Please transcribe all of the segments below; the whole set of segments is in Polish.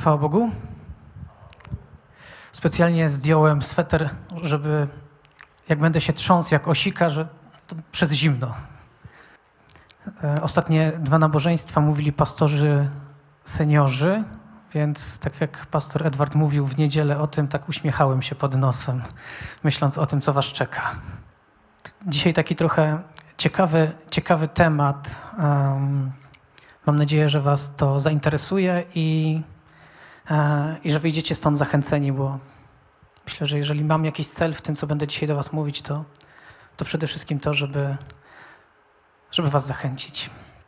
Chwała Bogu. Specjalnie zdjąłem sweter, żeby jak będę się trząsł jak osika, że to przez zimno. Ostatnie 2 nabożeństwa mówili pastorzy seniorzy, więc tak jak pastor Edward mówił w niedzielę o tym, tak uśmiechałem się pod nosem, myśląc o tym, co was czeka. Dzisiaj taki trochę ciekawy temat. Mam nadzieję, że was to zainteresuje i że wyjdziecie stąd zachęceni, bo myślę, że jeżeli mam jakiś cel w tym, co będę dzisiaj do was mówić, to przede wszystkim to, żeby was zachęcić.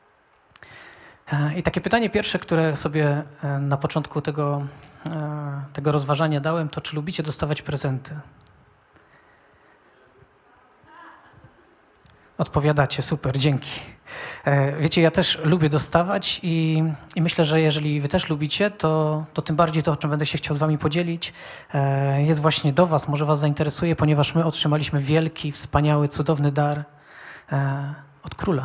I takie pytanie pierwsze, które sobie na początku tego rozważania dałem, to czy lubicie dostawać prezenty? Odpowiadacie, super, dzięki. Wiecie, ja też lubię dostawać i myślę, że jeżeli wy też lubicie, to tym bardziej to, o czym będę się chciał z wami podzielić, jest właśnie do was, może was zainteresuje, ponieważ my otrzymaliśmy wielki, wspaniały, cudowny dar od Króla.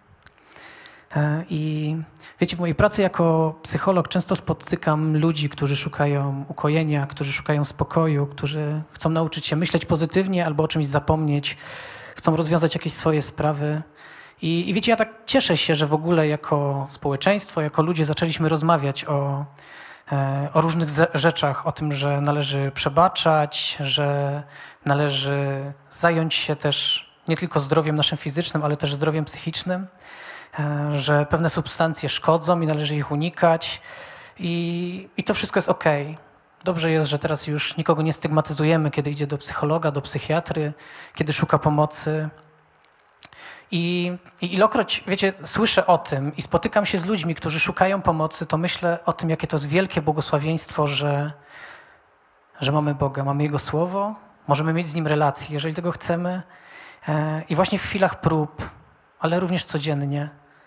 I wiecie, w mojej pracy jako psycholog często spotykam ludzi, którzy szukają ukojenia, którzy szukają spokoju, którzy chcą nauczyć się myśleć pozytywnie albo o czymś zapomnieć, chcą rozwiązać jakieś swoje sprawy. I wiecie, ja tak cieszę się, że w ogóle jako społeczeństwo, jako ludzie zaczęliśmy rozmawiać o różnych rzeczach, o tym, że należy przebaczać, że należy zająć się też nie tylko zdrowiem naszym fizycznym, ale też zdrowiem psychicznym, że pewne substancje szkodzą i należy ich unikać i to wszystko jest okej. Dobrze jest, że teraz już nikogo nie stygmatyzujemy, kiedy idzie do psychologa, do psychiatry, kiedy szuka pomocy. I ilokroć, wiecie, słyszę o tym i spotykam się z ludźmi, którzy szukają pomocy, to myślę o tym, jakie to jest wielkie błogosławieństwo, że mamy Boga, mamy Jego Słowo, możemy mieć z Nim relacje, jeżeli tego chcemy. I właśnie w chwilach prób, ale również codziennie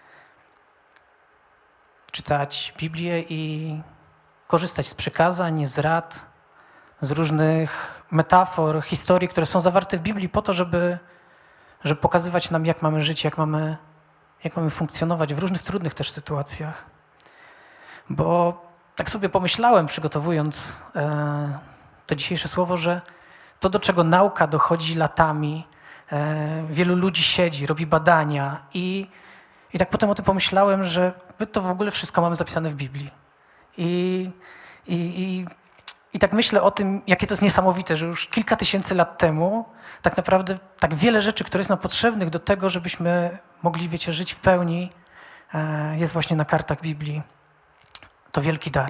czytać Biblię i korzystać z przykazań, z rad, z różnych metafor, historii, które są zawarte w Biblii po to, żeby pokazywać nam, jak mamy żyć, jak mamy funkcjonować w różnych trudnych też sytuacjach. Bo tak sobie pomyślałem, przygotowując to dzisiejsze słowo, że to, do czego nauka dochodzi latami, wielu ludzi siedzi, robi badania i tak potem o tym pomyślałem, że my to w ogóle wszystko mamy zapisane w Biblii. I tak myślę o tym, jakie to jest niesamowite, że już kilka tysięcy lat temu tak naprawdę tak wiele rzeczy, które jest nam potrzebnych do tego, żebyśmy mogli, wiecie, żyć w pełni, jest właśnie na kartach Biblii. To wielki dar.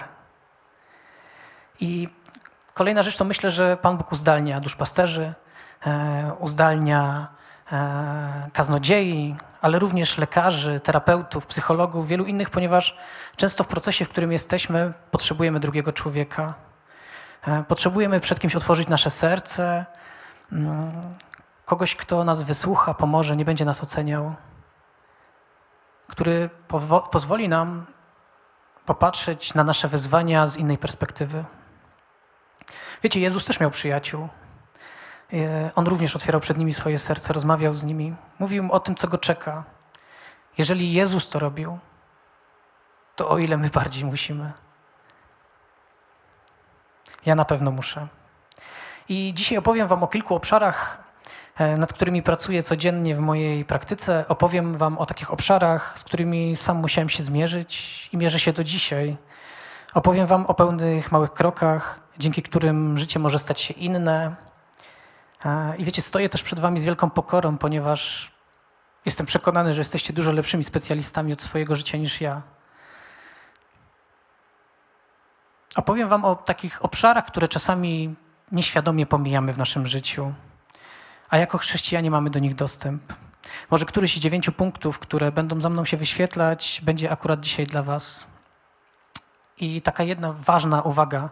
I kolejna rzecz to myślę, że Pan Bóg uzdalnia duszpasterzy, uzdalnia kaznodziei, ale również lekarzy, terapeutów, psychologów, wielu innych, ponieważ często w procesie, w którym jesteśmy, potrzebujemy drugiego człowieka. Potrzebujemy przed kimś otworzyć nasze serce, kogoś, kto nas wysłucha, pomoże, nie będzie nas oceniał, który pozwoli nam popatrzeć na nasze wyzwania z innej perspektywy. Wiecie, Jezus też miał przyjaciół. On również otwierał przed nimi swoje serce, rozmawiał z nimi, mówił im o tym, co go czeka. Jeżeli Jezus to robił, to o ile my bardziej musimy. Ja na pewno muszę. I dzisiaj opowiem wam o kilku obszarach, nad którymi pracuję codziennie w mojej praktyce. Opowiem wam o takich obszarach, z którymi sam musiałem się zmierzyć i mierzę się do dzisiaj. Opowiem wam o pełnych małych krokach, dzięki którym życie może stać się inne. I wiecie, stoję też przed wami z wielką pokorą, ponieważ jestem przekonany, że jesteście dużo lepszymi specjalistami od swojego życia niż ja. Opowiem wam o takich obszarach, które czasami nieświadomie pomijamy w naszym życiu, a jako chrześcijanie mamy do nich dostęp. Może któryś z 9 punktów, które będą za mną się wyświetlać, będzie akurat dzisiaj dla was. I taka jedna ważna uwaga,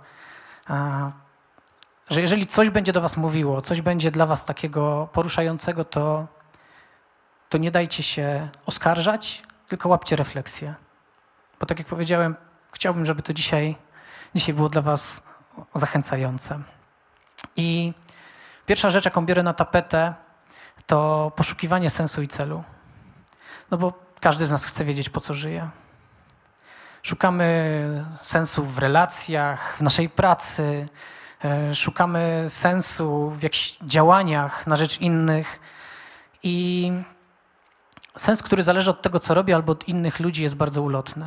że jeżeli coś będzie do was mówiło, coś będzie dla was takiego poruszającego, to nie dajcie się oskarżać, tylko łapcie refleksję. Bo tak jak powiedziałem, chciałbym, żeby to dzisiaj było dla was zachęcające. I pierwsza rzecz, jaką biorę na tapetę, to poszukiwanie sensu i celu. No bo każdy z nas chce wiedzieć, po co żyje. Szukamy sensu w relacjach, w naszej pracy, szukamy sensu w jakichś działaniach na rzecz innych i sens, który zależy od tego, co robię albo od innych ludzi, jest bardzo ulotny.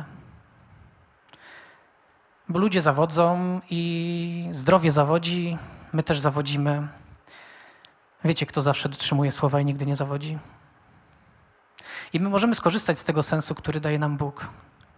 Bo ludzie zawodzą i zdrowie zawodzi, my też zawodzimy. Wiecie, kto zawsze dotrzymuje słowa i nigdy nie zawodzi? I my możemy skorzystać z tego sensu, który daje nam Bóg.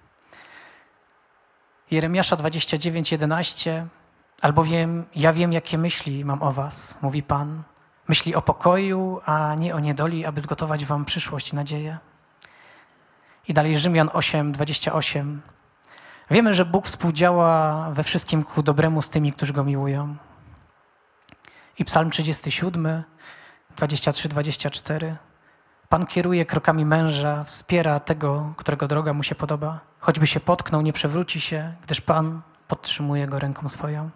Jeremiasza 29:11. Albowiem ja wiem, jakie myśli mam o was, mówi Pan. Myśli o pokoju, a nie o niedoli, aby zgotować wam przyszłość i nadzieję. I dalej Rzymian 8:28. Wiemy, że Bóg współdziała we wszystkim ku dobremu z tymi, którzy Go miłują. I Psalm 37, 23-24. Pan kieruje krokami męża, wspiera tego, którego droga mu się podoba. Choćby się potknął, nie przewróci się, gdyż Pan podtrzymuje go ręką swoją.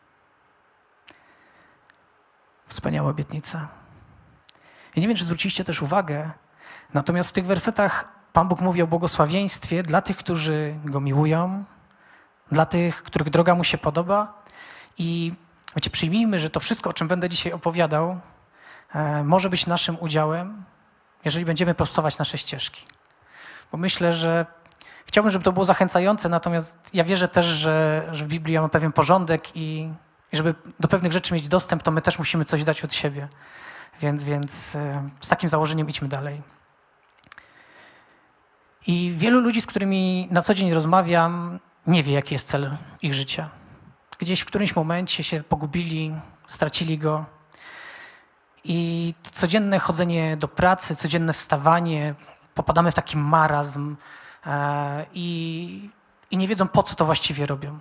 Wspaniała obietnica. I nie wiem, czy zwróciliście też uwagę, natomiast w tych wersetach Pan Bóg mówi o błogosławieństwie dla tych, którzy Go miłują, dla tych, których droga mu się podoba. I wiecie, przyjmijmy, że to wszystko, o czym będę dzisiaj opowiadał, może być naszym udziałem, jeżeli będziemy prostować nasze ścieżki. Bo myślę, że chciałbym, żeby to było zachęcające, natomiast ja wierzę też, że w Biblii ma pewien porządek i żeby do pewnych rzeczy mieć dostęp, to my też musimy coś dać od siebie. Więc z takim założeniem idźmy dalej. I wielu ludzi, z którymi na co dzień rozmawiam, nie wie, jaki jest cel ich życia. Gdzieś w którymś momencie się pogubili, stracili go. I codzienne chodzenie do pracy, codzienne wstawanie, popadamy w taki marazm i nie wiedzą, po co to właściwie robią.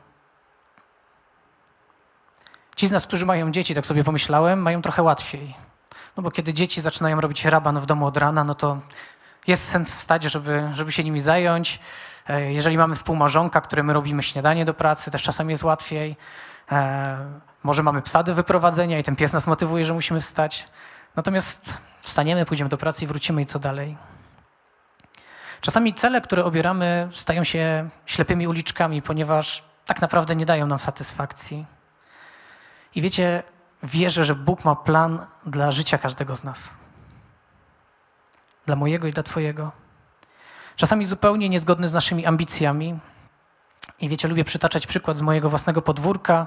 Ci z nas, którzy mają dzieci, tak sobie pomyślałem, mają trochę łatwiej. No bo kiedy dzieci zaczynają robić raban w domu od rana, no to jest sens wstać, żeby się nimi zająć. Jeżeli mamy współmałżonka, któremu robimy śniadanie do pracy, też czasami jest łatwiej. Może mamy psa do wyprowadzenia i ten pies nas motywuje, że musimy wstać. Natomiast wstaniemy, pójdziemy do pracy i wrócimy i co dalej? Czasami cele, które obieramy, stają się ślepymi uliczkami, ponieważ tak naprawdę nie dają nam satysfakcji. I wiecie, wierzę, że Bóg ma plan dla życia każdego z nas. Dla mojego i dla twojego. Czasami zupełnie niezgodny z naszymi ambicjami. I wiecie, lubię przytaczać przykład z mojego własnego podwórka.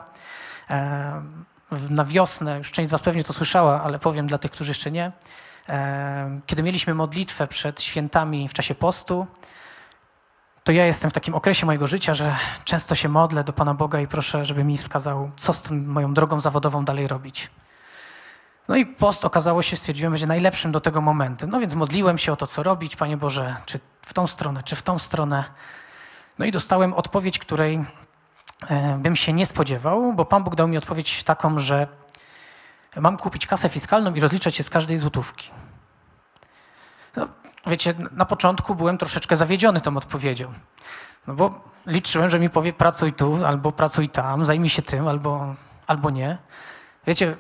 Na wiosnę, już część z was pewnie to słyszała, ale powiem dla tych, którzy jeszcze nie. Kiedy mieliśmy modlitwę przed świętami w czasie postu, to ja jestem w takim okresie mojego życia, że często się modlę do Pana Boga i proszę, żeby mi wskazał, co z tym moją drogą zawodową dalej robić. No i post okazało się, stwierdziłem, będzie najlepszym do tego momentem. No więc modliłem się o to, co robić, Panie Boże, czy w tą stronę, czy w tą stronę. No i dostałem odpowiedź, której bym się nie spodziewał, bo Pan Bóg dał mi odpowiedź taką, że mam kupić kasę fiskalną i rozliczać się z każdej złotówki. No, wiecie, na początku byłem troszeczkę zawiedziony tą odpowiedzią, no bo liczyłem, że mi powie pracuj tu, albo pracuj tam, zajmij się tym, albo nie. Wiecie,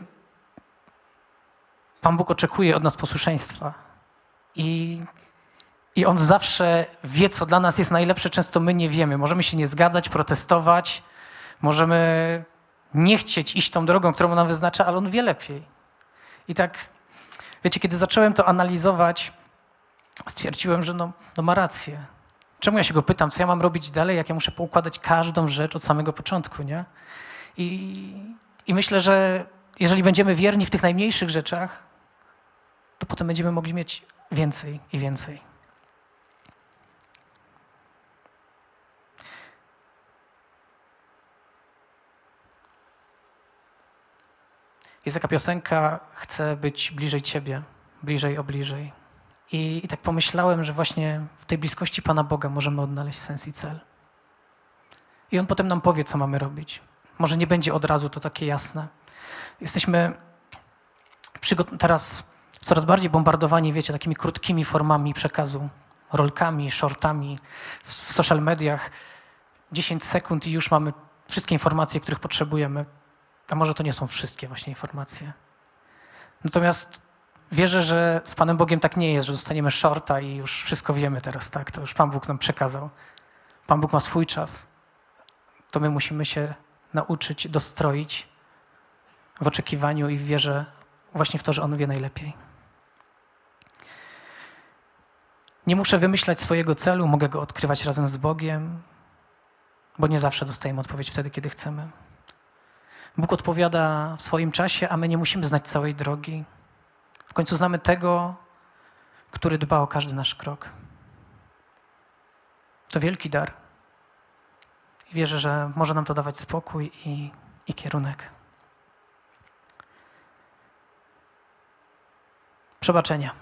Pan Bóg oczekuje od nas posłuszeństwa i On zawsze wie, co dla nas jest najlepsze, często my nie wiemy. Możemy się nie zgadzać, protestować, możemy nie chcieć iść tą drogą, którą nam wyznacza, ale On wie lepiej. I tak, wiecie, kiedy zacząłem to analizować, stwierdziłem, że no ma rację. Czemu ja się Go pytam, co ja mam robić dalej, jak ja muszę poukładać każdą rzecz od samego początku, nie? I myślę, że jeżeli będziemy wierni w tych najmniejszych rzeczach, to potem będziemy mogli mieć więcej i więcej. Jest taka piosenka, chcę być bliżej Ciebie, bliżej o bliżej. I tak pomyślałem, że właśnie w tej bliskości Pana Boga możemy odnaleźć sens i cel. I On potem nam powie, co mamy robić. Może nie będzie od razu to takie jasne. Jesteśmy teraz coraz bardziej bombardowani, wiecie, takimi krótkimi formami przekazu, rolkami, shortami w social mediach. 10 sekund i już mamy wszystkie informacje, których potrzebujemy. A może to nie są wszystkie właśnie informacje. Natomiast wierzę, że z Panem Bogiem tak nie jest, że dostaniemy shorta i już wszystko wiemy teraz, tak? To już Pan Bóg nam przekazał. Pan Bóg ma swój czas. To my musimy się nauczyć dostroić w oczekiwaniu i w wierze właśnie w to, że On wie najlepiej. Nie muszę wymyślać swojego celu, mogę go odkrywać razem z Bogiem, bo nie zawsze dostajemy odpowiedź wtedy, kiedy chcemy. Bóg odpowiada w swoim czasie, a my nie musimy znać całej drogi. W końcu znamy tego, który dba o każdy nasz krok. To wielki dar. I wierzę, że może nam to dawać spokój i kierunek. Przebaczenia.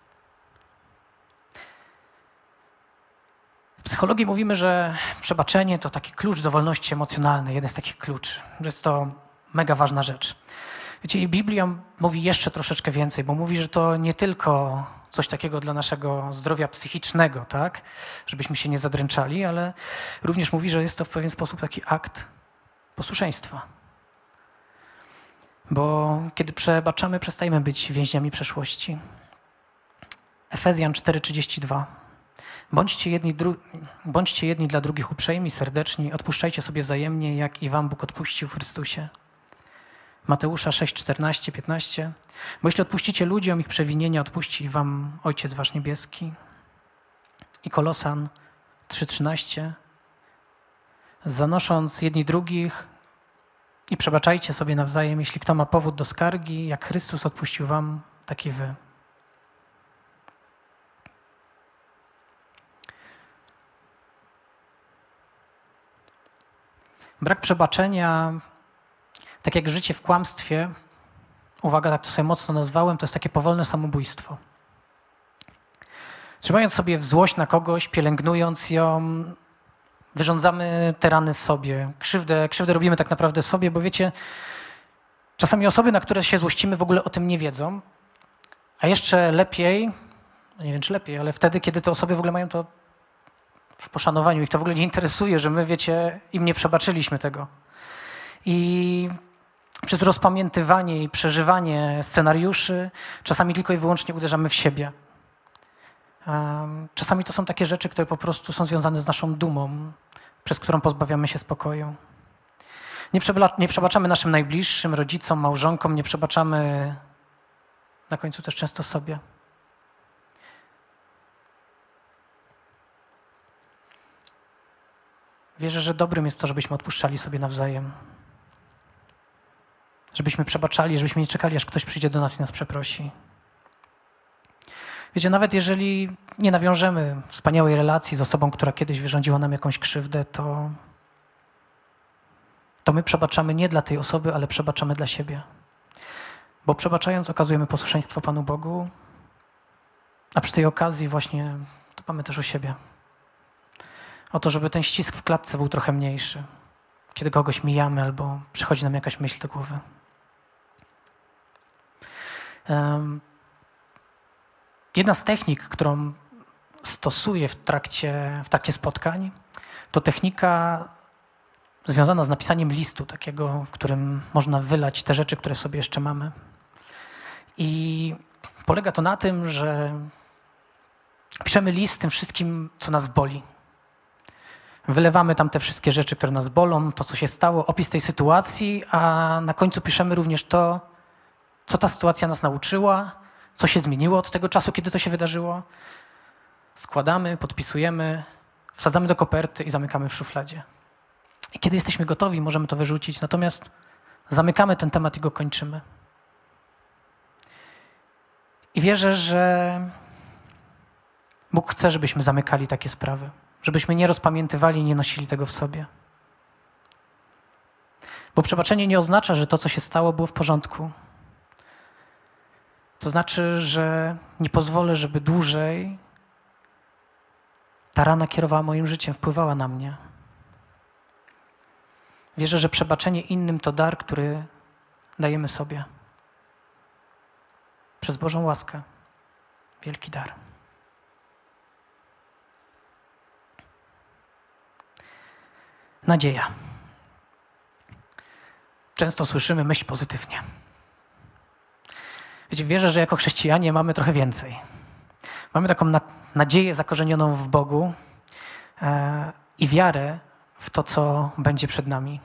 W psychologii mówimy, że przebaczenie to taki klucz do wolności emocjonalnej, jeden z takich kluczy, że jest to mega ważna rzecz. Wiecie, i Biblia mówi jeszcze troszeczkę więcej, bo mówi, że to nie tylko coś takiego dla naszego zdrowia psychicznego, tak, żebyśmy się nie zadręczali, ale również mówi, że jest to w pewien sposób taki akt posłuszeństwa. Bo kiedy przebaczamy, przestajemy być więźniami przeszłości. Efezjan 4:32. Bądźcie jedni dla drugich uprzejmi, serdeczni, odpuszczajcie sobie wzajemnie, jak i wam Bóg odpuścił w Chrystusie. Mateusza 6:14-15. Bo jeśli odpuścicie ludziom ich przewinienia, odpuści wam Ojciec wasz niebieski. I Kolosan 3:13. Zanosząc jedni drugich i przebaczajcie sobie nawzajem, jeśli kto ma powód do skargi, jak Chrystus odpuścił wam, tak i wy. Brak przebaczenia, tak jak życie w kłamstwie, uwaga, tak to sobie mocno nazwałem, to jest takie powolne samobójstwo. Trzymając sobie w złość na kogoś, pielęgnując ją, wyrządzamy te rany sobie. Krzywdę robimy tak naprawdę sobie, bo wiecie, czasami osoby, na które się złościmy, w ogóle o tym nie wiedzą, a jeszcze lepiej, nie wiem czy lepiej, ale wtedy, kiedy te osoby w ogóle mają to w poszanowaniu, ich to w ogóle nie interesuje, że my, wiecie, im nie przebaczyliśmy tego. I przez rozpamiętywanie i przeżywanie scenariuszy czasami tylko i wyłącznie uderzamy w siebie. Czasami to są takie rzeczy, które po prostu są związane z naszą dumą, przez którą pozbawiamy się spokoju. Nie przebaczamy naszym najbliższym, rodzicom, małżonkom, nie przebaczamy na końcu też często sobie. Wierzę, że dobrym jest to, żebyśmy odpuszczali sobie nawzajem. Żebyśmy przebaczali, żebyśmy nie czekali, aż ktoś przyjdzie do nas i nas przeprosi. Wiecie, nawet jeżeli nie nawiążemy wspaniałej relacji z osobą, która kiedyś wyrządziła nam jakąś krzywdę, to my przebaczamy nie dla tej osoby, ale przebaczamy dla siebie. Bo przebaczając okazujemy posłuszeństwo Panu Bogu, a przy tej okazji właśnie dbamy też o siebie. O to, żeby ten ścisk w klatce był trochę mniejszy, kiedy kogoś mijamy albo przychodzi nam jakaś myśl do głowy. Jedna z technik, którą stosuję w trakcie spotkań, to technika związana z napisaniem listu takiego, w którym można wylać te rzeczy, które sobie jeszcze mamy. I polega to na tym, że piszemy list z tym wszystkim, co nas boli. Wylewamy tam te wszystkie rzeczy, które nas bolą, to, co się stało, opis tej sytuacji, a na końcu piszemy również to, co ta sytuacja nas nauczyła, co się zmieniło od tego czasu, kiedy to się wydarzyło. Składamy, podpisujemy, wsadzamy do koperty i zamykamy w szufladzie. I kiedy jesteśmy gotowi, możemy to wyrzucić, natomiast zamykamy ten temat i go kończymy. I wierzę, że Bóg chce, żebyśmy zamykali takie sprawy, żebyśmy nie rozpamiętywali i nie nosili tego w sobie. Bo przebaczenie nie oznacza, że to, co się stało, było w porządku. To znaczy, że nie pozwolę, żeby dłużej ta rana kierowała moim życiem, wpływała na mnie. Wierzę, że przebaczenie innym to dar, który dajemy sobie. Przez Bożą łaskę. Wielki dar. Nadzieja. Często słyszymy myśl pozytywnie. Wiecie, wierzę, że jako chrześcijanie mamy trochę więcej. Mamy taką nadzieję zakorzenioną w Bogu i wiarę w to, co będzie przed nami.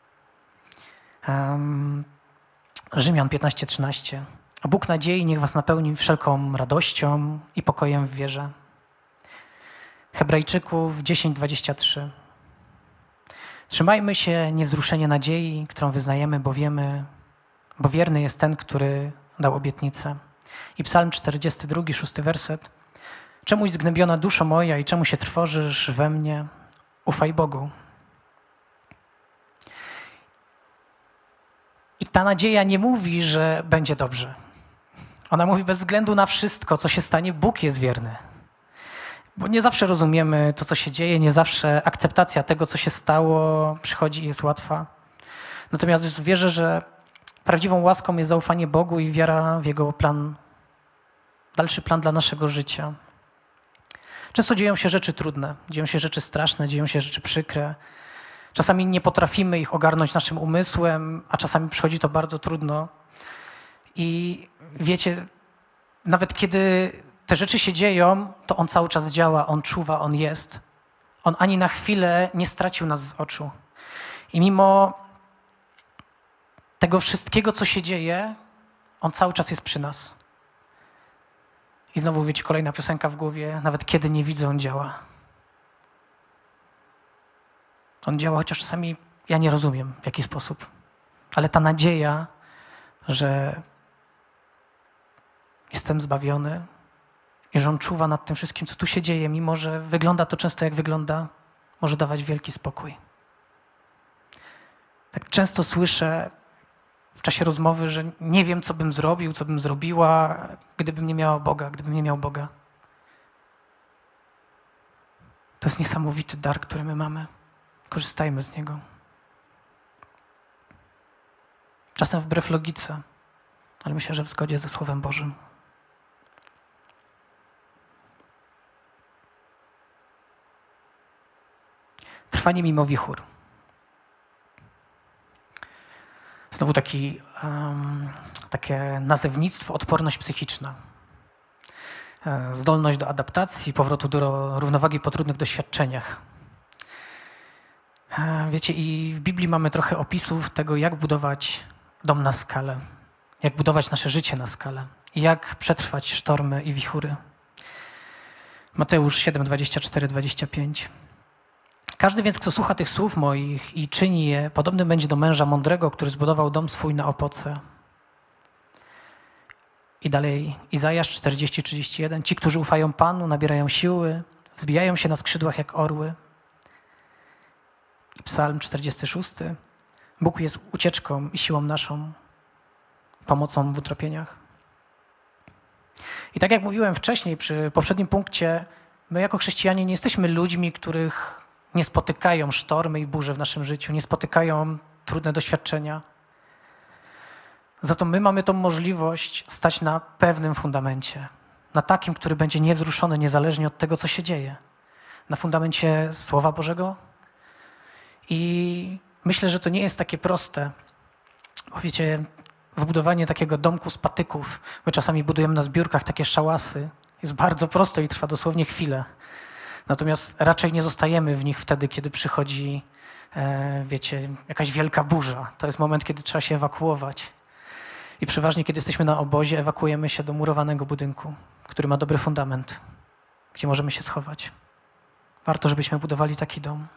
Rzymian 15:13. A Bóg nadziei niech was napełni wszelką radością i pokojem w wierze. Hebrajczyków 10:23. Trzymajmy się niewzruszenie nadziei, którą wyznajemy, bo wierny jest ten, który dał obietnicę. I Psalm 42, 6 werset. Czemuś zgnębiona duszo moja i czemu się trwożysz we mnie? Ufaj Bogu. I ta nadzieja nie mówi, że będzie dobrze. Ona mówi bez względu na wszystko, co się stanie, Bóg jest wierny. Bo nie zawsze rozumiemy to, co się dzieje, nie zawsze akceptacja tego, co się stało, przychodzi i jest łatwa. Natomiast wierzę, że prawdziwą łaską jest zaufanie Bogu i wiara w Jego plan, dalszy plan dla naszego życia. Często dzieją się rzeczy trudne, dzieją się rzeczy straszne, dzieją się rzeczy przykre. Czasami nie potrafimy ich ogarnąć naszym umysłem, a czasami przychodzi to bardzo trudno. I wiecie, nawet kiedy te rzeczy się dzieją, to On cały czas działa, On czuwa, On jest. On ani na chwilę nie stracił nas z oczu. I mimo tego wszystkiego, co się dzieje, On cały czas jest przy nas. I znowu, wiecie, kolejna piosenka w głowie. Nawet kiedy nie widzę, On działa. On działa, chociaż czasami ja nie rozumiem, w jaki sposób. Ale ta nadzieja, że jestem zbawiony i że On czuwa nad tym wszystkim, co tu się dzieje, mimo że wygląda to często jak wygląda, może dawać wielki spokój. Tak często słyszę w czasie rozmowy, że nie wiem, co bym zrobił, co bym zrobiła, gdybym nie miała Boga, gdybym nie miał Boga. To jest niesamowity dar, który my mamy. Korzystajmy z niego. Czasem wbrew logice, ale myślę, że w zgodzie ze Słowem Bożym. Trwanie mimo wichur. Znowu takie nazewnictwo, odporność psychiczna. Zdolność do adaptacji, powrotu do równowagi po trudnych doświadczeniach. Wiecie, i w Biblii mamy trochę opisów tego, jak budować dom na skalę, jak budować nasze życie na skalę i jak przetrwać sztormy i wichury. Mateusz 7, 24, 25. Każdy więc, kto słucha tych słów moich i czyni je, podobny będzie do męża mądrego, który zbudował dom swój na opoce. I dalej Izajasz 40, 31. Ci, którzy ufają Panu, nabierają siły, wzbijają się na skrzydłach jak orły. I Psalm 46. Bóg jest ucieczką i siłą naszą, pomocą w utrapieniach. I tak jak mówiłem wcześniej, przy poprzednim punkcie, my jako chrześcijanie nie jesteśmy ludźmi, których nie spotykają sztormy i burze w naszym życiu, nie spotykają trudne doświadczenia. Za to my mamy tą możliwość stać na pewnym fundamencie, na takim, który będzie niewzruszony niezależnie od tego, co się dzieje. Na fundamencie Słowa Bożego. I myślę, że to nie jest takie proste, bo wiecie, wybudowanie takiego domku z patyków, my czasami budujemy na zbiórkach takie szałasy, jest bardzo proste i trwa dosłownie chwilę. Natomiast raczej nie zostajemy w nich wtedy, kiedy przychodzi, wiecie, jakaś wielka burza. To jest moment, kiedy trzeba się ewakuować. I przeważnie, kiedy jesteśmy na obozie, ewakuujemy się do murowanego budynku, który ma dobry fundament, gdzie możemy się schować. Warto, żebyśmy budowali taki dom.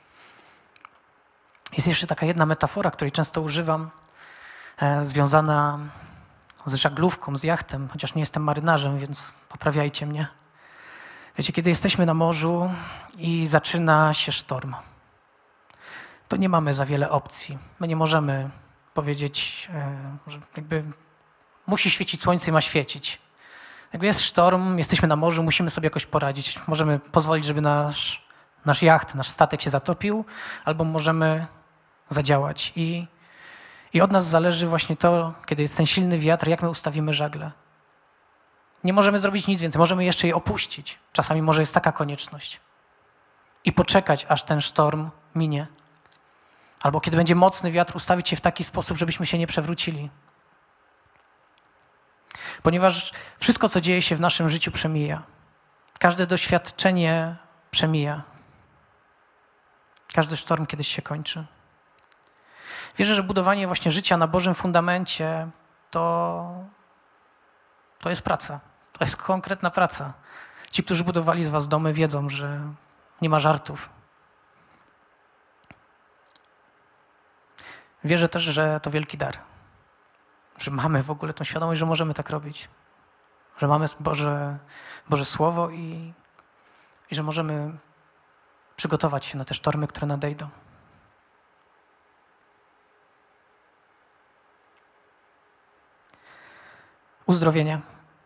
Jest jeszcze taka jedna metafora, której często używam, związana z żaglówką, z jachtem, chociaż nie jestem marynarzem, więc poprawiajcie mnie. Wiecie, kiedy jesteśmy na morzu i zaczyna się sztorm, to nie mamy za wiele opcji. My nie możemy powiedzieć, że jakby musi świecić słońce i ma świecić. Jakby jest sztorm, jesteśmy na morzu, musimy sobie jakoś poradzić. Możemy pozwolić, żeby nasz jacht, nasz statek się zatopił, albo możemy zadziałać. I od nas zależy właśnie to, kiedy jest ten silny wiatr, jak my ustawimy żagle. Nie możemy zrobić nic więcej, możemy jeszcze je opuścić. Czasami może jest taka konieczność. I poczekać, aż ten sztorm minie. Albo kiedy będzie mocny wiatr, ustawić się w taki sposób, żebyśmy się nie przewrócili. Ponieważ wszystko, co dzieje się w naszym życiu, przemija. Każde doświadczenie przemija. Każdy sztorm kiedyś się kończy. Wierzę, że budowanie właśnie życia na Bożym fundamencie to jest praca. To jest konkretna praca. Ci, którzy budowali z was domy, wiedzą, że nie ma żartów. Wierzę też, że to wielki dar. Że mamy w ogóle tą świadomość, że możemy tak robić. Że mamy Boże Słowo i że możemy przygotować się na te sztormy, które nadejdą. Uzdrowienie.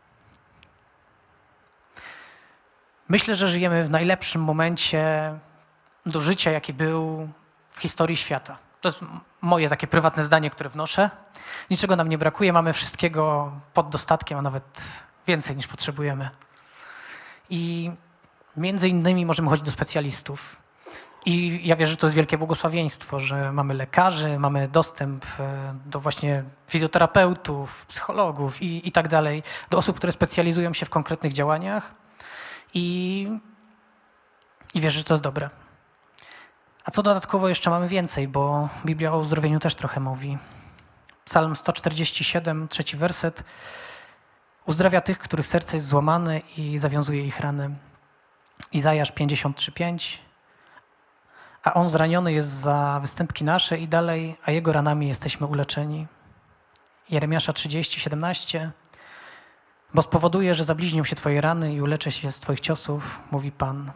Myślę, że żyjemy w najlepszym momencie do życia, jaki był w historii świata. To jest moje takie prywatne zdanie, które wnoszę. Niczego nam nie brakuje, mamy wszystkiego pod dostatkiem, a nawet więcej niż potrzebujemy. I między innymi możemy chodzić do specjalistów. I ja wierzę, że to jest wielkie błogosławieństwo, że mamy lekarzy, mamy dostęp do właśnie fizjoterapeutów, psychologów i tak dalej, do osób, które specjalizują się w konkretnych działaniach i wierzę, że to jest dobre. A co dodatkowo jeszcze mamy więcej, bo Biblia o uzdrowieniu też trochę mówi. Psalm 147, 3 werset. Uzdrawia tych, których serce jest złamane i zawiązuje ich rany. Izajasz 53:5. A on zraniony jest za występki nasze i dalej, a jego ranami jesteśmy uleczeni. Jeremiasza 30:17. Bo spowoduje, że zabliźnią się twoje rany i uleczę się z twoich ciosów, mówi Pan.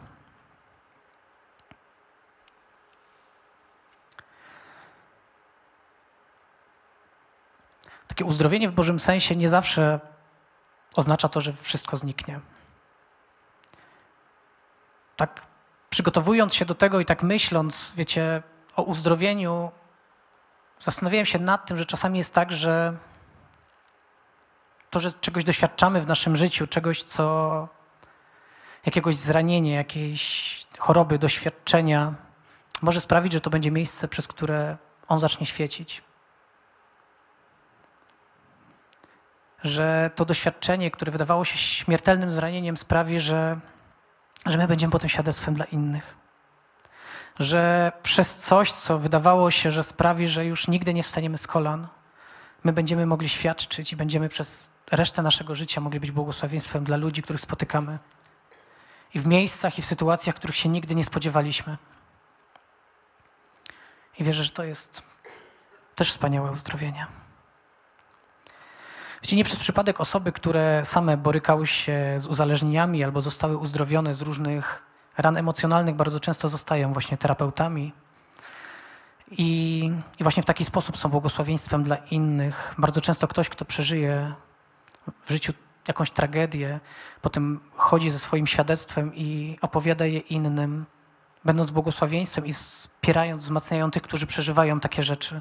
Takie uzdrowienie w Bożym sensie nie zawsze oznacza to, że wszystko zniknie. Tak przygotowując się do tego i tak myśląc, wiecie, o uzdrowieniu, zastanawiałem się nad tym, że czasami jest tak, że to, że czegoś doświadczamy w naszym życiu, jakiegoś zranienia, jakiejś choroby, doświadczenia, może sprawić, że to będzie miejsce, przez które On zacznie świecić. Że to doświadczenie, które wydawało się śmiertelnym zranieniem, sprawi, że my będziemy potem świadectwem dla innych. Że przez coś, co wydawało się, że sprawi, że już nigdy nie wstaniemy z kolan, my będziemy mogli świadczyć i będziemy przez resztę naszego życia mogli być błogosławieństwem dla ludzi, których spotykamy. I w miejscach, i w sytuacjach, których się nigdy nie spodziewaliśmy. I wierzę, że to jest też wspaniałe uzdrowienie. Wiecie, nie przez przypadek osoby, które same borykały się z uzależnieniami albo zostały uzdrowione z różnych ran emocjonalnych, bardzo często zostają właśnie terapeutami i właśnie w taki sposób są błogosławieństwem dla innych. Bardzo często ktoś, kto przeżyje w życiu jakąś tragedię, potem chodzi ze swoim świadectwem i opowiada je innym, będąc błogosławieństwem i wspierając, wzmacniając tych, którzy przeżywają takie rzeczy.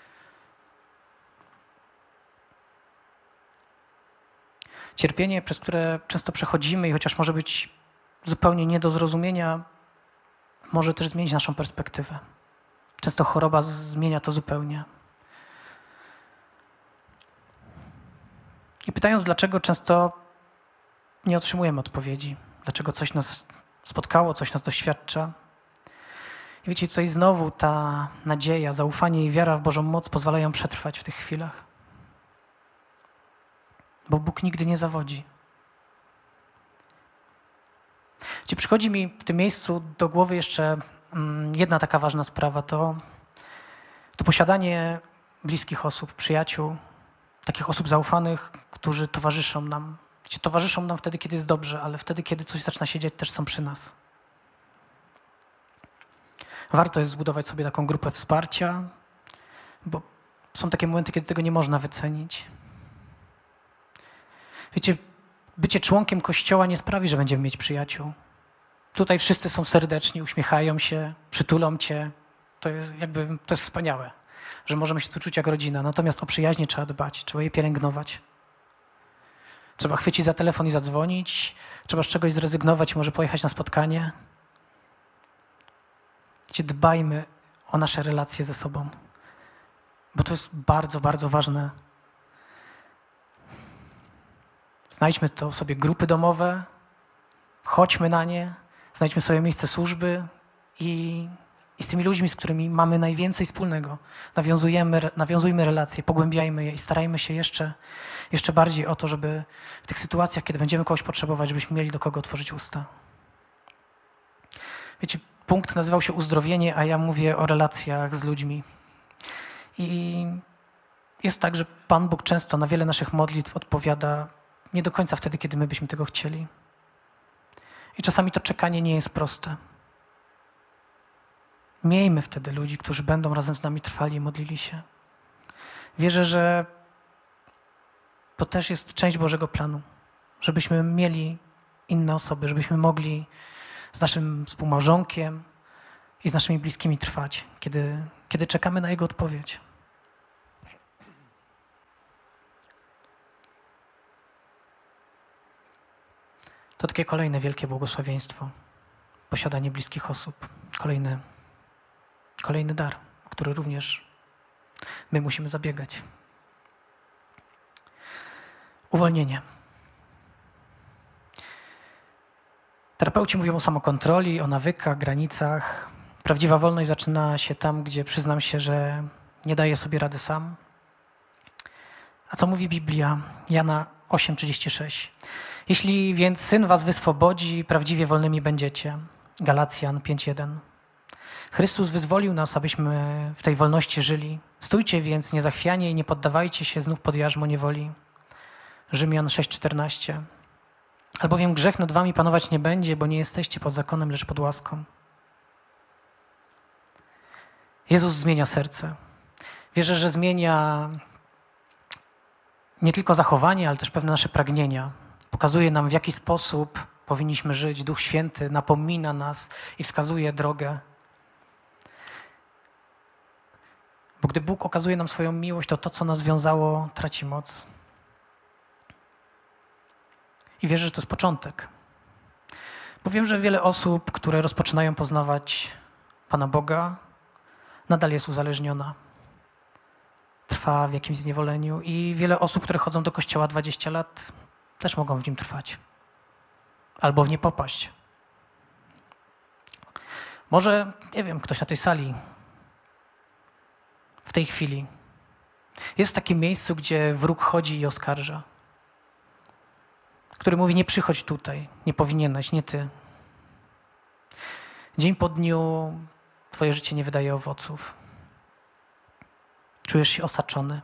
Cierpienie, przez które często przechodzimy i chociaż może być zupełnie nie do zrozumienia, może też zmienić naszą perspektywę. Często choroba zmienia to zupełnie. I pytając, dlaczego często nie otrzymujemy odpowiedzi, dlaczego coś nas spotkało, coś nas doświadcza. I wiecie, tutaj znowu ta nadzieja, zaufanie i wiara w Bożą moc pozwalają przetrwać w tych chwilach. Bo Bóg nigdy nie zawodzi. Wiecie, przychodzi mi w tym miejscu do głowy jeszcze jedna taka ważna sprawa, to posiadanie bliskich osób, przyjaciół, takich osób zaufanych, którzy towarzyszą nam. Wiecie, towarzyszą nam wtedy, kiedy jest dobrze, ale wtedy, kiedy coś zaczyna się dziać, też są przy nas. Warto jest zbudować sobie taką grupę wsparcia, bo są takie momenty, kiedy tego nie można wycenić. Wiecie, bycie członkiem Kościoła nie sprawi, że będziemy mieć przyjaciół. Tutaj wszyscy są serdeczni, uśmiechają się, przytulą cię. To jest wspaniałe, że możemy się tu czuć jak rodzina. Natomiast o przyjaźnie trzeba dbać, trzeba je pielęgnować. Trzeba chwycić za telefon i zadzwonić. Trzeba z czegoś zrezygnować, może pojechać na spotkanie. Wiecie, dbajmy o nasze relacje ze sobą, bo to jest bardzo, bardzo ważne. Znajdźmy to sobie grupy domowe, chodźmy na nie, znajdźmy sobie miejsce służby i I z tymi ludźmi, z którymi mamy najwięcej wspólnego, nawiązujmy relacje, pogłębiajmy je i starajmy się jeszcze bardziej o to, żeby w tych sytuacjach, kiedy będziemy kogoś potrzebować, żebyśmy mieli do kogo otworzyć usta. Wiecie, punkt nazywał się uzdrowienie, a ja mówię o relacjach z ludźmi. I jest tak, że Pan Bóg często na wiele naszych modlitw odpowiada nie do końca wtedy, kiedy my byśmy tego chcieli. I czasami to czekanie nie jest proste. Miejmy wtedy ludzi, którzy będą razem z nami trwali i modlili się. Wierzę, że to też jest część Bożego planu, żebyśmy mieli inne osoby, żebyśmy mogli z naszym współmałżonkiem i z naszymi bliskimi trwać, kiedy czekamy na Jego odpowiedź. To takie kolejne wielkie błogosławieństwo. Posiadanie bliskich osób. Kolejny dar, o który również my musimy zabiegać. Uwolnienie. Terapeuci mówią o samokontroli, o nawykach, granicach. Prawdziwa wolność zaczyna się tam, gdzie przyznam się, że nie daję sobie rady sam. A co mówi Biblia? Jana 8:36. Jeśli więc Syn was wyswobodzi, prawdziwie wolnymi będziecie. Galacjan 5:1. Chrystus wyzwolił nas, abyśmy w tej wolności żyli. Stójcie więc niezachwianie i nie poddawajcie się znów pod jarzmo niewoli. Rzymian 6:14. Albowiem grzech nad wami panować nie będzie, bo nie jesteście pod zakonem, lecz pod łaską. Jezus zmienia serce. Wierzę, że zmienia nie tylko zachowanie, ale też pewne nasze pragnienia. Pokazuje nam, w jaki sposób powinniśmy żyć. Duch Święty napomina nas i wskazuje drogę. Bo gdy Bóg okazuje nam swoją miłość, to co nas wiązało, traci moc. I wierzę, że to jest początek. Bo wiem, że wiele osób, które rozpoczynają poznawać Pana Boga, nadal jest uzależniona. Trwa w jakimś zniewoleniu i wiele osób, które chodzą do kościoła 20 lat, też mogą w nim trwać. Albo w nie popaść. Może, nie wiem, ktoś na tej sali w tej chwili jest w takim miejscu, gdzie wróg chodzi i oskarża, który mówi: nie przychodź tutaj, nie powinieneś, nie ty. Dzień po dniu twoje życie nie wydaje owoców. Czujesz się osaczony.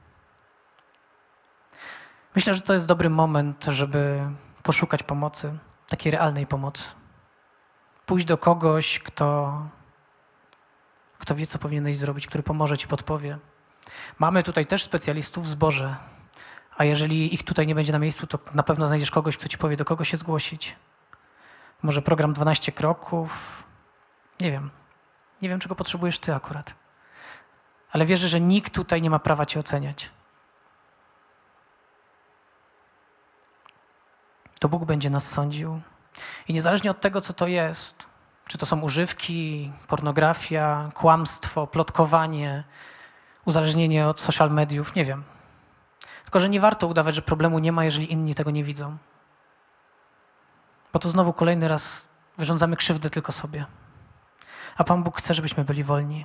Myślę, że to jest dobry moment, żeby poszukać pomocy, takiej realnej pomocy. Pójść do kogoś, kto wie, co powinieneś zrobić, który pomoże ci, podpowie. Mamy tutaj też specjalistów w zborze, a jeżeli ich tutaj nie będzie na miejscu, to na pewno znajdziesz kogoś, kto ci powie, do kogo się zgłosić. Może program 12 kroków. Nie wiem, czego potrzebujesz ty akurat. Ale wierzę, że nikt tutaj nie ma prawa cię oceniać. To Bóg będzie nas sądził. I niezależnie od tego, co to jest, czy to są używki, pornografia, kłamstwo, plotkowanie, uzależnienie od social mediów, nie wiem. Tylko że nie warto udawać, że problemu nie ma, jeżeli inni tego nie widzą. Bo to znowu kolejny raz wyrządzamy krzywdę tylko sobie. A Pan Bóg chce, żebyśmy byli wolni.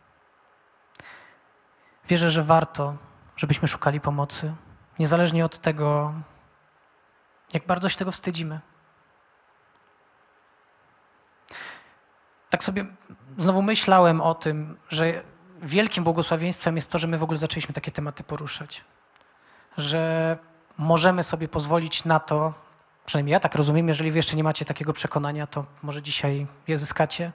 Wierzę, że warto, żebyśmy szukali pomocy, niezależnie od tego, jak bardzo się tego wstydzimy. Tak sobie znowu myślałem o tym, że wielkim błogosławieństwem jest to, że my w ogóle zaczęliśmy takie tematy poruszać. Że możemy sobie pozwolić na to, przynajmniej ja tak rozumiem, jeżeli wy jeszcze nie macie takiego przekonania, to może dzisiaj je zyskacie,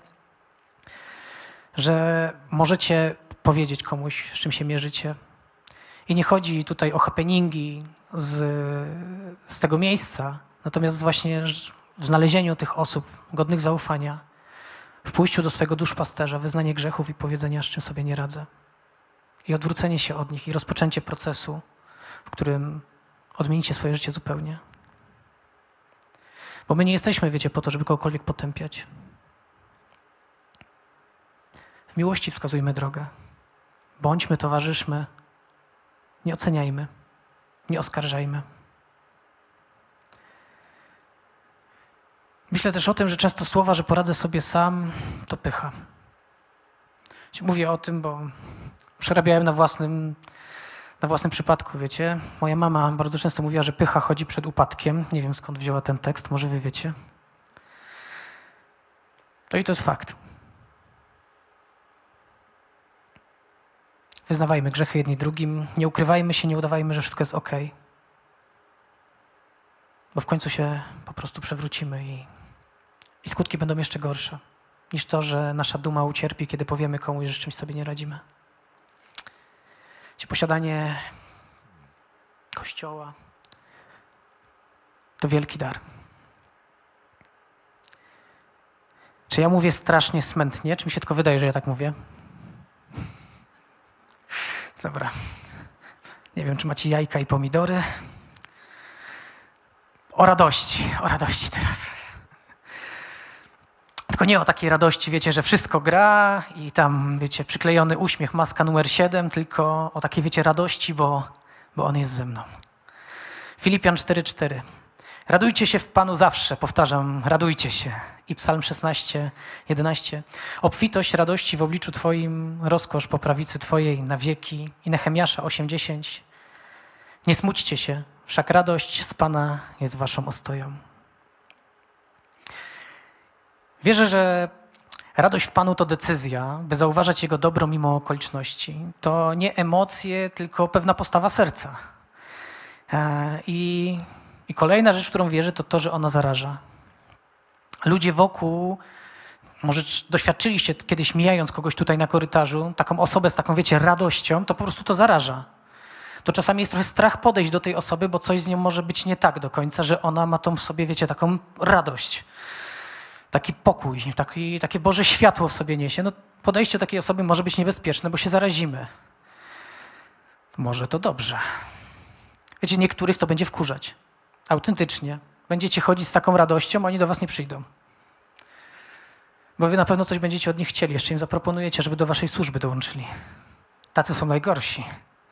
że możecie powiedzieć komuś, z czym się mierzycie. I nie chodzi tutaj o happeningi z tego miejsca, natomiast właśnie w znalezieniu tych osób godnych zaufania, w pójściu do swojego duszpasterza, wyznanie grzechów i powiedzenia, z czym sobie nie radzę. I odwrócenie się od nich i rozpoczęcie procesu, w którym odmienicie swoje życie zupełnie. Bo my nie jesteśmy, wiecie, po to, żeby kogokolwiek potępiać. W miłości wskazujmy drogę. Bądźmy, towarzyszmy. Nie oceniajmy. Nie oskarżajmy. Myślę też o tym, że często słowa, że poradzę sobie sam, to pycha. Mówię o tym, bo przerabiałem na własnym przypadku, wiecie. Moja mama bardzo często mówiła, że pycha chodzi przed upadkiem. Nie wiem, skąd wzięła ten tekst, może wy wiecie. To jest fakt. Wyznawajmy grzechy jedni drugim, nie ukrywajmy się, nie udawajmy, że wszystko jest okej. Bo w końcu się po prostu przewrócimy i skutki będą jeszcze gorsze niż to, że nasza duma ucierpi, kiedy powiemy komuś, że z czymś sobie nie radzimy. Posiadanie Kościoła to wielki dar. Czy ja mówię strasznie smętnie? Czy mi się tylko wydaje, że ja tak mówię? Dobra. Nie wiem, czy macie jajka i pomidory. O radości teraz. Tylko nie o takiej radości, wiecie, że wszystko gra i tam, wiecie, przyklejony uśmiech, maska numer 7, tylko o takiej, wiecie, radości, bo On jest ze mną. Filipian 4:4. Radujcie się w Panu zawsze, powtarzam, radujcie się. I Psalm 16:11. Obfitość radości w obliczu Twoim, rozkosz po prawicy Twojej na wieki. I Nehemiasza 8:10. Nie smućcie się, wszak radość z Pana jest waszą ostoją. Wierzę, że radość w Panu to decyzja, by zauważać Jego dobro mimo okoliczności. To nie emocje, tylko pewna postawa serca. I kolejna rzecz, w którą wierzę, to to, że ona zaraża. Ludzie wokół, może doświadczyliście kiedyś mijając kogoś tutaj na korytarzu, taką osobę z taką, wiecie, radością, to po prostu to zaraża. To czasami jest trochę strach podejść do tej osoby, bo coś z nią może być nie tak do końca, że ona ma tą w sobie, wiecie, taką radość. Taki pokój, takie Boże światło w sobie niesie. No, podejście do takiej osoby może być niebezpieczne, bo się zarazimy. Może to dobrze. Wiecie, niektórych to będzie wkurzać. Autentycznie. Będziecie chodzić z taką radością, a oni do was nie przyjdą. Bo wy na pewno coś będziecie od nich chcieli. Jeszcze im zaproponujecie, żeby do waszej służby dołączyli. Tacy są najgorsi.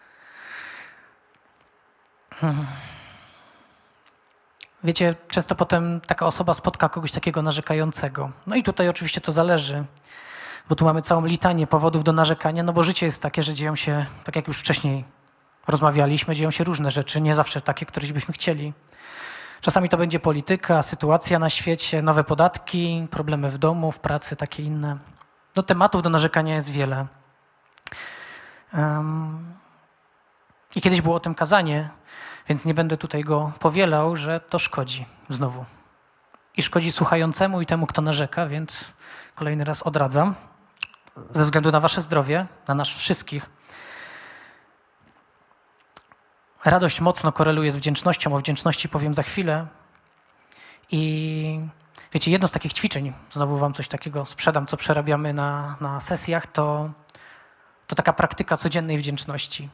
Wiecie, często potem taka osoba spotka kogoś takiego narzekającego. No i tutaj oczywiście to zależy, bo tu mamy całą litanię powodów do narzekania, no bo życie jest takie, że dzieją się, tak jak już wcześniej rozmawialiśmy, dzieją się różne rzeczy, nie zawsze takie, które byśmy chcieli. Czasami to będzie polityka, sytuacja na świecie, nowe podatki, problemy w domu, w pracy, takie inne. No tematów do narzekania jest wiele. I kiedyś było o tym kazanie, więc nie będę tutaj go powielał, że to szkodzi znowu. I szkodzi słuchającemu i temu, kto narzeka, więc kolejny raz odradzam. Ze względu na wasze zdrowie, na nas wszystkich. Radość mocno koreluje z wdzięcznością, o wdzięczności powiem za chwilę. I wiecie, jedno z takich ćwiczeń, znowu wam coś takiego sprzedam, co przerabiamy na sesjach, to taka praktyka codziennej wdzięczności.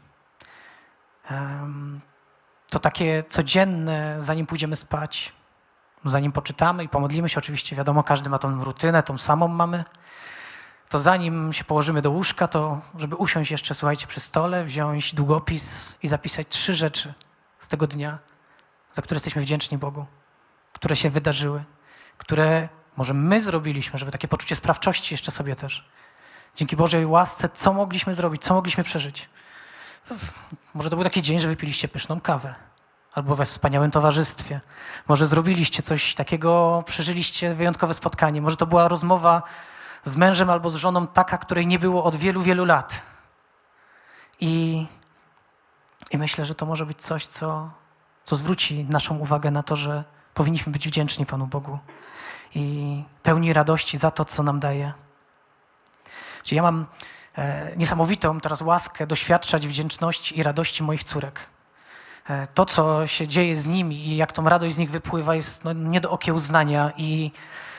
To takie codzienne, zanim pójdziemy spać, zanim poczytamy i pomodlimy się, oczywiście wiadomo, każdy ma tą rutynę, tą samą mamy, to zanim się położymy do łóżka, to żeby usiąść jeszcze, słuchajcie, przy stole, wziąć długopis i zapisać 3 rzeczy z tego dnia, za które jesteśmy wdzięczni Bogu, które się wydarzyły, które może my zrobiliśmy, żeby takie poczucie sprawczości jeszcze sobie też. Dzięki Bożej łasce, co mogliśmy zrobić, co mogliśmy przeżyć. Może to był taki dzień, że wypiliście pyszną kawę albo we wspaniałym towarzystwie. Może zrobiliście coś takiego, przeżyliście wyjątkowe spotkanie. Może to była rozmowa z mężem albo z żoną taka, której nie było od wielu, wielu lat. I myślę, że to może być coś, co zwróci naszą uwagę na to, że powinniśmy być wdzięczni Panu Bogu i pełni radości za to, co nam daje. Czyli ja mam niesamowitą teraz łaskę doświadczać wdzięczności i radości moich córek. To, co się dzieje z nimi i jak tą radość z nich wypływa, jest nie do okiełznania i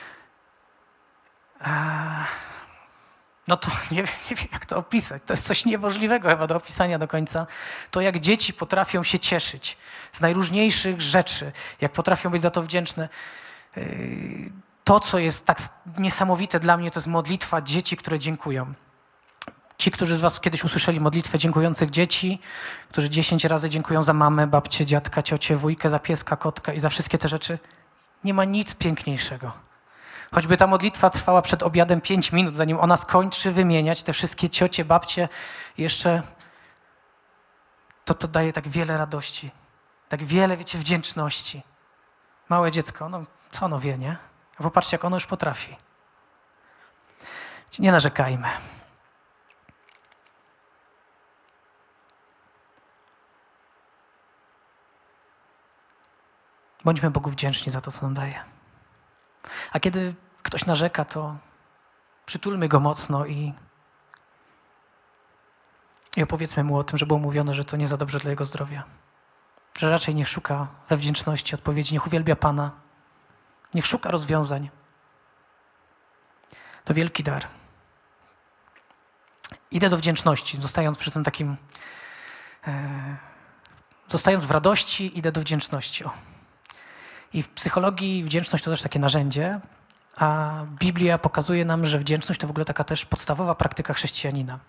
no to nie wiem, jak to opisać. To jest coś niemożliwego chyba do opisania do końca. To, jak dzieci potrafią się cieszyć z najróżniejszych rzeczy, jak potrafią być za to wdzięczne. To, co jest tak niesamowite dla mnie, to jest modlitwa dzieci, które dziękują. Ci, którzy z was kiedyś usłyszeli modlitwę dziękujących dzieci, którzy 10 razy dziękują za mamę, babcię, dziadka, ciocię, wujkę, za pieska, kotka i za wszystkie te rzeczy, nie ma nic piękniejszego. Choćby ta modlitwa trwała przed obiadem 5 minut, zanim ona skończy wymieniać te wszystkie ciocie, babcie, jeszcze to daje tak wiele radości, tak wiele, wiecie, wdzięczności. Małe dziecko, no co ono wie, nie? A popatrzcie, jak ono już potrafi. Nie narzekajmy. Bądźmy Bogu wdzięczni za to, co nam daje. A kiedy ktoś narzeka, to przytulmy go mocno i opowiedzmy mu o tym, że było mówione, że to nie za dobrze dla jego zdrowia. Że raczej niech szuka we wdzięczności odpowiedzi, niech uwielbia Pana, niech szuka rozwiązań. To wielki dar. Idę do wdzięczności, zostając przy tym takim, zostając w radości, idę do wdzięczności. O. I w psychologii wdzięczność to też takie narzędzie, a Biblia pokazuje nam, że wdzięczność to w ogóle taka też podstawowa praktyka chrześcijanina.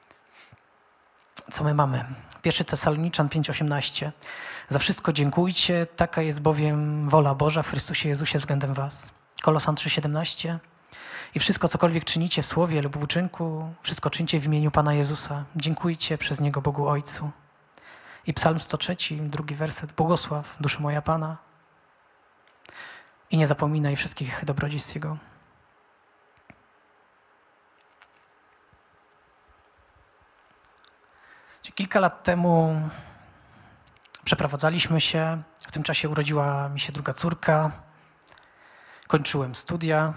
Co my mamy? 1 Tesaloniczan 5:18. Za wszystko dziękujcie, taka jest bowiem wola Boża w Chrystusie Jezusie względem was. Kolosan 3:17. I wszystko, cokolwiek czynicie w słowie lub w uczynku, wszystko czyńcie w imieniu Pana Jezusa. Dziękujcie przez Niego Bogu Ojcu. I Psalm 103, 2 werset. Błogosław, duszo moja Pana. I nie zapominaj wszystkich dobrodziejstw Jego. Kilka lat temu przeprowadzaliśmy się. W tym czasie urodziła mi się druga córka. Kończyłem studia.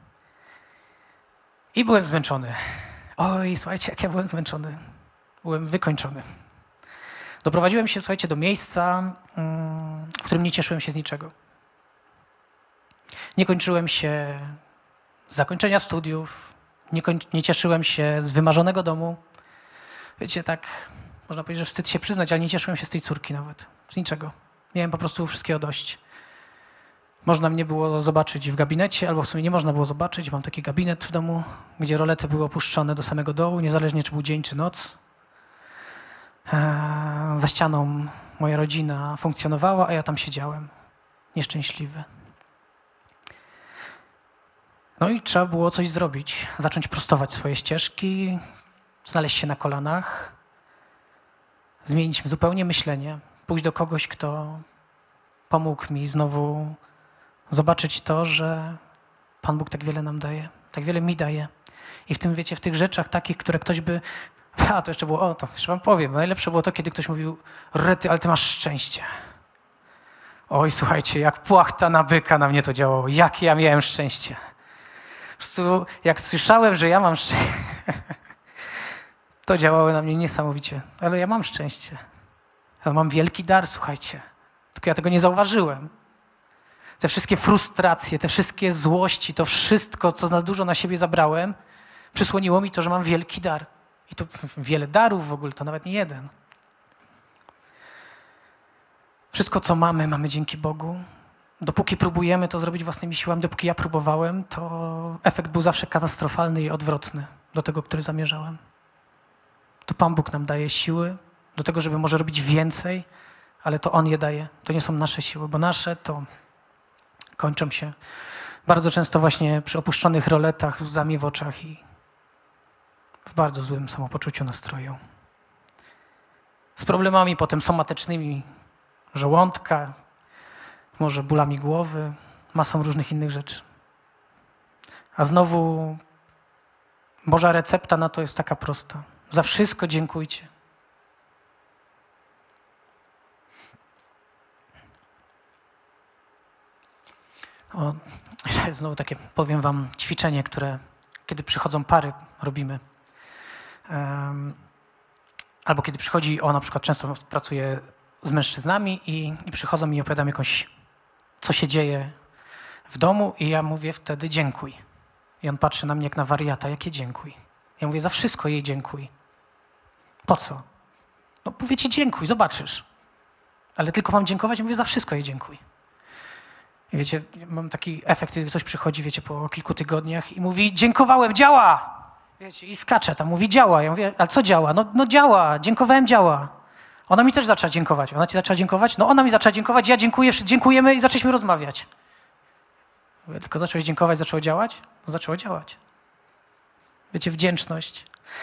I byłem zmęczony. Oj, słuchajcie, jak ja byłem zmęczony. Byłem wykończony. Doprowadziłem się, słuchajcie, do miejsca, w którym nie cieszyłem się z niczego. Nie kończyłem się z zakończenia studiów, nie cieszyłem się z wymarzonego domu. Wiecie, tak, można powiedzieć, że wstyd się przyznać, ale nie cieszyłem się z tej córki nawet. Z niczego. Miałem po prostu wszystkiego dość. Można mnie było zobaczyć w gabinecie, albo w sumie nie można było zobaczyć. Mam taki gabinet w domu, gdzie rolety były opuszczone do samego dołu, niezależnie czy był dzień, czy noc. Za ścianą moja rodzina funkcjonowała, a ja tam siedziałem. Nieszczęśliwy. No i trzeba było coś zrobić. Zacząć prostować swoje ścieżki, znaleźć się na kolanach, zmienić zupełnie myślenie, pójść do kogoś, kto pomógł mi znowu zobaczyć to, że Pan Bóg tak wiele nam daje, tak wiele mi daje. I w tym, wiecie, w tych rzeczach takich, które ktoś by... A, to jeszcze było, to jeszcze wam powiem. Najlepsze było to, kiedy ktoś mówił: rety, ale ty masz szczęście. Oj, słuchajcie, jak płachta na byka na mnie to działało. Jakie ja miałem szczęście. Po prostu jak słyszałem, że ja mam szczęście, to działało na mnie niesamowicie. Ale ja mam szczęście. Ale mam wielki dar, słuchajcie. Tylko ja tego nie zauważyłem. Te wszystkie frustracje, te wszystkie złości, to wszystko, co za dużo na siebie zabrałem, przysłoniło mi to, że mam wielki dar. I to wiele darów w ogóle, to nawet nie jeden. Wszystko, co mamy, mamy dzięki Bogu. Dopóki próbujemy to zrobić własnymi siłami, dopóki ja próbowałem, to efekt był zawsze katastrofalny i odwrotny do tego, który zamierzałem. To Pan Bóg nam daje siły do tego, żeby może robić więcej, ale to On je daje. To nie są nasze siły, bo nasze to kończą się bardzo często właśnie przy opuszczonych roletach, z łzami w oczach i w bardzo złym samopoczuciu, nastroju. Z problemami potem somatycznymi żołądka, może bólami głowy, masą różnych innych rzeczy. A znowu Boża recepta na to jest taka prosta. Za wszystko dziękujcie. O, znowu takie, powiem wam, ćwiczenie, które kiedy przychodzą pary, robimy. Albo kiedy przychodzi, na przykład często pracuję z mężczyznami i przychodzą i opowiadam jakąś, co się dzieje w domu i ja mówię wtedy dziękuj. I on patrzy na mnie jak na wariata, jakie dziękuj? Ja mówię, za wszystko jej dziękuj. Po co? No powiecie dziękuj, zobaczysz. Ale tylko mam dziękować, ja mówię, za wszystko jej dziękuj. I wiecie, mam taki efekt, kiedy ktoś przychodzi, wiecie, po kilku tygodniach i mówi, dziękowałem, działa! Wiecie, i skacze tam, mówi, działa. Ja mówię, ale co działa? No działa, dziękowałem, działa. Ona mi też zaczęła dziękować. Ona ci zaczęła dziękować? No ona mi zaczęła dziękować, ja dziękuję, dziękujemy i zaczęliśmy rozmawiać. Tylko zacząłeś dziękować, zaczęło działać? No, zaczęło działać. Wiecie, wdzięczność.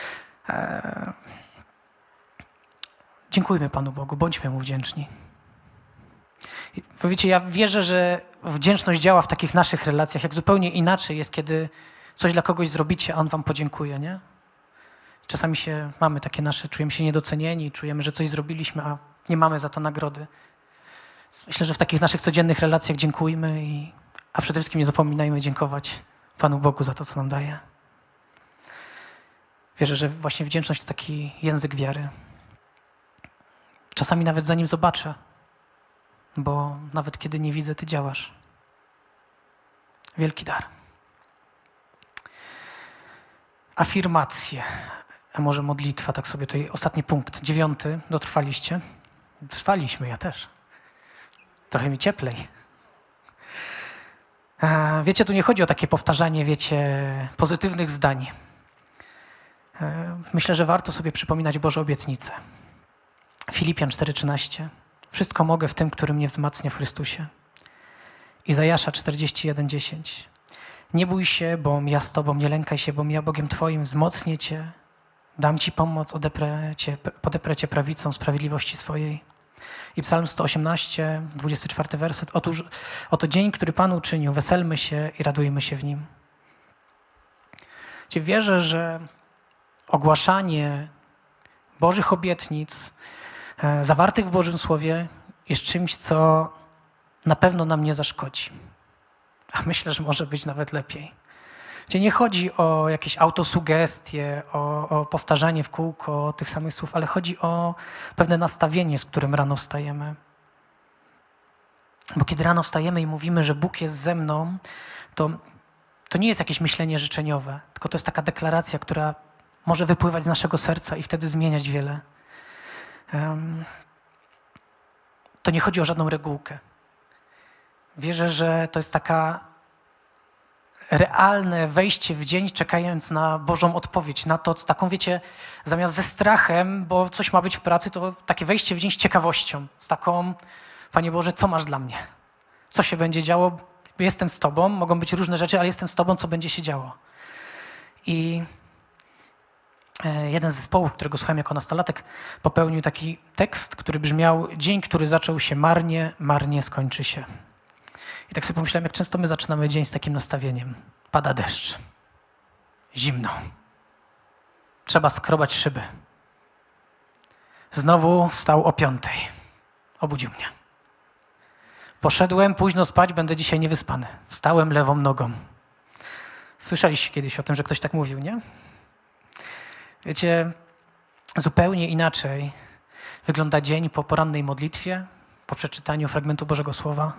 Dziękujmy Panu Bogu, bądźmy Mu wdzięczni. Wiecie, ja wierzę, że wdzięczność działa w takich naszych relacjach, jak zupełnie inaczej jest, kiedy coś dla kogoś zrobicie, a on wam podziękuje, nie? Czasami mamy takie czujemy się niedocenieni, czujemy, że coś zrobiliśmy, a nie mamy za to nagrody. Myślę, że w takich naszych codziennych relacjach dziękujmy, a przede wszystkim nie zapominajmy dziękować Panu Bogu za to, co nam daje. Wierzę, że właśnie wdzięczność to taki język wiary. Czasami nawet zanim zobaczę, bo nawet kiedy nie widzę, Ty działasz. Wielki dar. Afirmacje, a może modlitwa, tak sobie tutaj ostatni punkt, 9, dotrwaliście? Trwaliśmy, ja też. Trochę mi cieplej. Wiecie, tu nie chodzi o takie powtarzanie, pozytywnych zdań. Myślę, że warto sobie przypominać Boże obietnice. Filipian 4,13. Wszystko mogę w tym, który mnie wzmacnia w Chrystusie. Izajasza 41,10. Nie bój się, bo ja z Tobą, nie lękaj się, bo ja Bogiem Twoim wzmocnię Cię, dam Ci pomoc, podeprę Cię prawicą sprawiedliwości swojej. I Psalm 118, 24 werset. Oto dzień, który Pan uczynił, weselmy się i radujmy się w nim. Wierzę, że ogłaszanie Bożych obietnic zawartych w Bożym Słowie jest czymś, co na pewno nam nie zaszkodzi. A myślę, że może być nawet lepiej. Nie chodzi o jakieś autosugestie, o powtarzanie w kółko tych samych słów, ale chodzi o pewne nastawienie, z którym rano wstajemy. Bo kiedy rano wstajemy i mówimy, że Bóg jest ze mną, to nie jest jakieś myślenie życzeniowe, tylko to jest taka deklaracja, która może wypływać z naszego serca i wtedy zmieniać wiele. To nie chodzi o żadną regułkę. Wierzę, że to jest realne wejście w dzień, czekając na Bożą odpowiedź. Na to, taką zamiast ze strachem, bo coś ma być w pracy, to takie wejście w dzień z ciekawością. Z taką, Panie Boże, co masz dla mnie? Co się będzie działo? Jestem z Tobą, mogą być różne rzeczy, ale jestem z Tobą, co będzie się działo. I jeden z zespołów, którego słuchałem jako nastolatek, popełnił taki tekst, który brzmiał: dzień, który zaczął się marnie, marnie skończy się. I tak sobie pomyślałem, jak często my zaczynamy dzień z takim nastawieniem. Pada deszcz. Zimno. Trzeba skrobać szyby. Znowu wstał o 5:00. Obudził mnie. Poszedłem późno spać, będę dzisiaj niewyspany. Wstałem lewą nogą. Słyszeliście kiedyś o tym, że ktoś tak mówił, nie? Wiecie, zupełnie inaczej wygląda dzień po porannej modlitwie, po przeczytaniu fragmentu Bożego Słowa.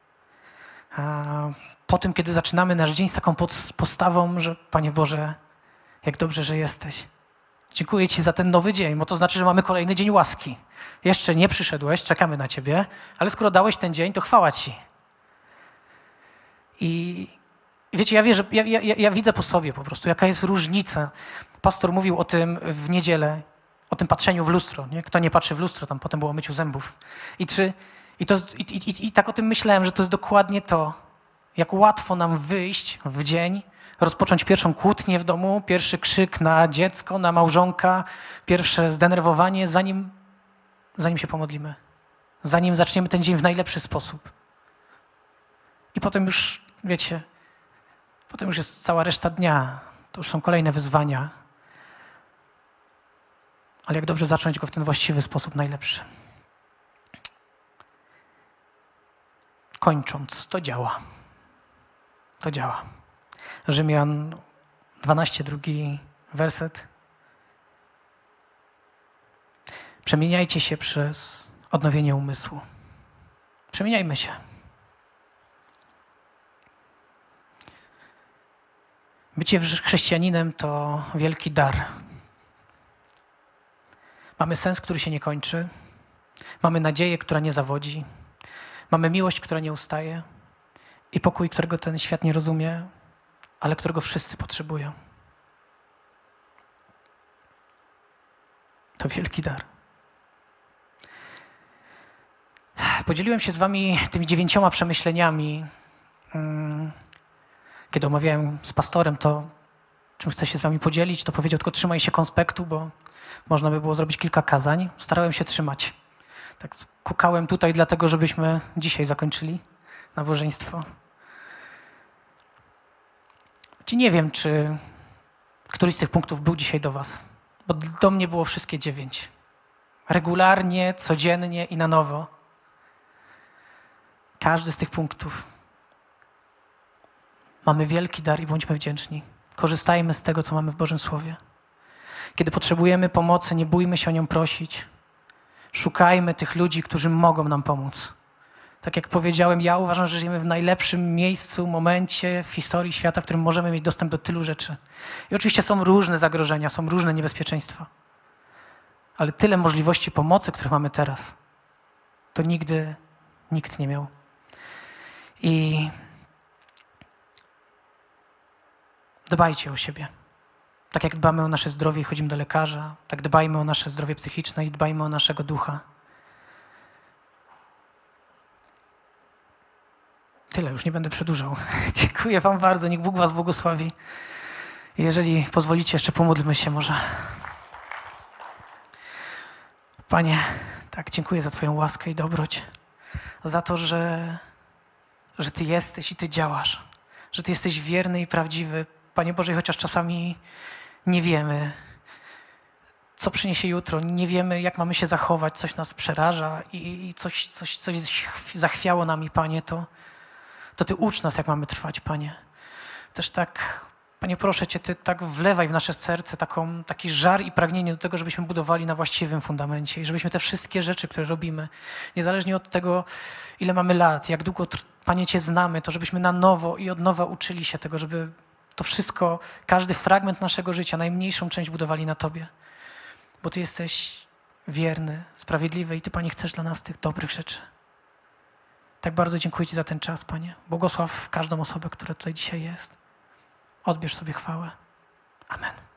Po tym, kiedy zaczynamy nasz dzień z taką postawą, że Panie Boże, jak dobrze, że jesteś. Dziękuję Ci za ten nowy dzień, bo to znaczy, że mamy kolejny dzień łaski. Jeszcze nie przyszedłeś, czekamy na Ciebie, ale skoro dałeś ten dzień, to chwała Ci. I wiecie, ja widzę po sobie po prostu, jaka jest różnica. Pastor mówił o tym w niedzielę, o tym patrzeniu w lustro. Nie? Kto nie patrzy w lustro, tam potem było o myciu zębów. I tak o tym myślałem, że to jest dokładnie to, jak łatwo nam wyjść w dzień, rozpocząć pierwszą kłótnię w domu, pierwszy krzyk na dziecko, na małżonka, pierwsze zdenerwowanie, zanim się pomodlimy. Zanim zaczniemy ten dzień w najlepszy sposób. I potem już, wiecie, potem już jest cała reszta dnia. To już są kolejne wyzwania. Ale jak dobrze zacząć go w ten właściwy sposób, najlepszy. Kończąc, to działa. To działa. Rzymian 12, 2 werset. Przemieniajcie się przez odnowienie umysłu. Przemieniajmy się. Bycie chrześcijaninem to wielki dar. Mamy sens, który się nie kończy. Mamy nadzieję, która nie zawodzi. Mamy miłość, która nie ustaje. I pokój, którego ten świat nie rozumie, ale którego wszyscy potrzebują. To wielki dar. Podzieliłem się z wami tymi 9 przemyśleniami, Kiedy omawiałem z pastorem to, czym chcę się z wami podzielić, to powiedział tylko trzymaj się konspektu, bo można by było zrobić kilka kazań. Starałem się trzymać. Tak kukałem tutaj dlatego, żebyśmy dzisiaj zakończyli nabożeństwo. Nie wiem, czy któryś z tych punktów był dzisiaj do was, bo do mnie było wszystkie 9. Regularnie, codziennie i na nowo. Każdy z tych punktów. Mamy wielki dar i bądźmy wdzięczni. Korzystajmy z tego, co mamy w Bożym Słowie. Kiedy potrzebujemy pomocy, nie bójmy się o nią prosić. Szukajmy tych ludzi, którzy mogą nam pomóc. Tak jak powiedziałem, ja uważam, że żyjemy w najlepszym miejscu, momencie w historii świata, w którym możemy mieć dostęp do tylu rzeczy. I oczywiście są różne zagrożenia, są różne niebezpieczeństwa. Ale tyle możliwości pomocy, które mamy teraz, to nigdy nikt nie miał. I dbajcie o siebie. Tak jak dbamy o nasze zdrowie i chodzimy do lekarza, tak dbajmy o nasze zdrowie psychiczne i dbajmy o naszego ducha. Tyle, już nie będę przedłużał. Dziękuję wam bardzo, niech Bóg was błogosławi. Jeżeli pozwolicie, jeszcze pomódlmy się może. Panie, tak, dziękuję za twoją łaskę i dobroć. Za to, że Ty jesteś i Ty działasz. Że Ty jesteś wierny i prawdziwy. Panie Boże, chociaż czasami nie wiemy, co przyniesie jutro, nie wiemy, jak mamy się zachować, coś nas przeraża i coś zachwiało nami, Panie, to Ty ucz nas, jak mamy trwać, Panie. Też tak, Panie, proszę Cię, Ty tak wlewaj w nasze serce taki żar i pragnienie do tego, żebyśmy budowali na właściwym fundamencie i żebyśmy te wszystkie rzeczy, które robimy, niezależnie od tego, ile mamy lat, jak długo, Panie, Cię znamy, to żebyśmy na nowo i od nowa uczyli się tego, żeby to wszystko, każdy fragment naszego życia, najmniejszą część budowali na Tobie. Bo Ty jesteś wierny, sprawiedliwy i Ty, Panie, chcesz dla nas tych dobrych rzeczy. Tak bardzo dziękuję Ci za ten czas, Panie. Błogosław każdą osobę, która tutaj dzisiaj jest. Odbierz sobie chwałę. Amen.